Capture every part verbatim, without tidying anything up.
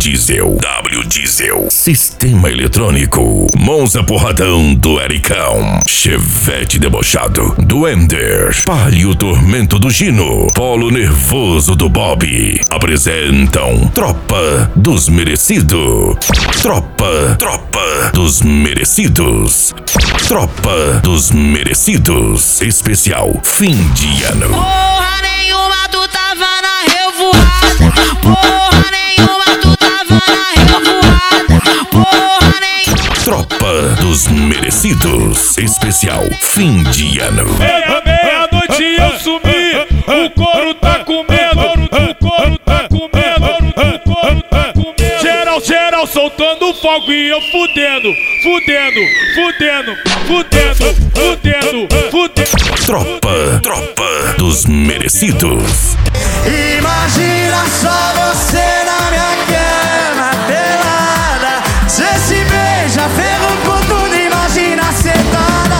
Diesel. W Diesel. Sistema eletrônico. Monza Porradão do Ericão. Chevette Debochado do Ender. Palio Tormento do Gino. Polo Nervoso do Bob. Apresentam Tropa dos Merecidos. Tropa, Tropa dos Merecidos. Tropa dos Merecidos. Especial fim de ano. Porra nenhuma, tu tava na revoada. Porra nenhuma, tu tava na revoada. Porra nenhuma. Tropa dos Merecidos. Especial fim de ano. Meia, meia-noite eu sumi. O couro tá comendo. O couro tá comendo. O couro tá comendo. Geral, geral soltando fogo e eu fudendo. Fudendo, fudendo, fudendo, fudendo, fudendo. Tropa, Tropa dos Merecidos. Imagina só você na minha cama pelada. Cê se beija, ferro com tudo, imagina sentada.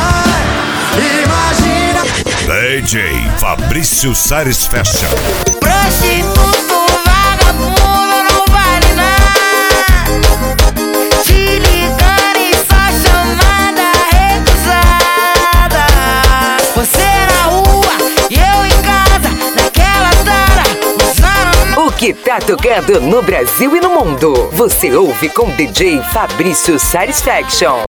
Imagina. D J Fabrício Sares Fashion. Prostituto, vagabundo, não vale nada. Te ligando e só chamada recusada. Você na rua e eu em casa, naquela tara, usando. O que tá tocando no Brasil e no mundo, você ouve com D J Fabrício Sares Fashion.